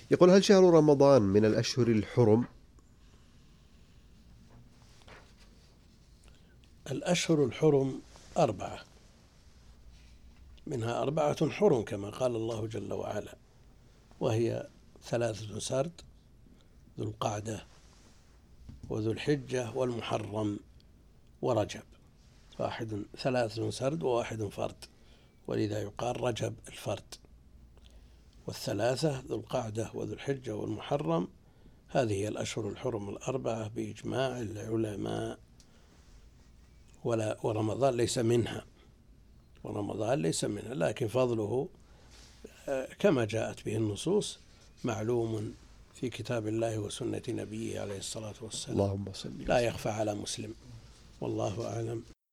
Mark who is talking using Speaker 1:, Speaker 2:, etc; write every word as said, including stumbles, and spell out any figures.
Speaker 1: يقول: هل شهر رمضان من الأشهر الحرم؟
Speaker 2: الأشهر الحرم أربعة، منها أربعة حرم كما قال الله جل وعلا، وهي ثلاثة سرد: ذو القعدة وذو الحجة والمحرم ورجب. واحد ثلاث سرد وواحد فرد، ولذا يقال رجب الفرد. والثلاثة ذو القعدة وذو الحجة والمحرم هذه هي الأشهر الحرم الأربعة بإجماع العلماء. ولا ورمضان ليس منها، ورمضان ليس منها، لكن فضله كما جاءت به النصوص معلوم في كتاب الله وسنة نبيه عليه الصلاة والسلام،
Speaker 1: اللهم صل وسلم.
Speaker 2: لا يخفى على مسلم، والله أعلم.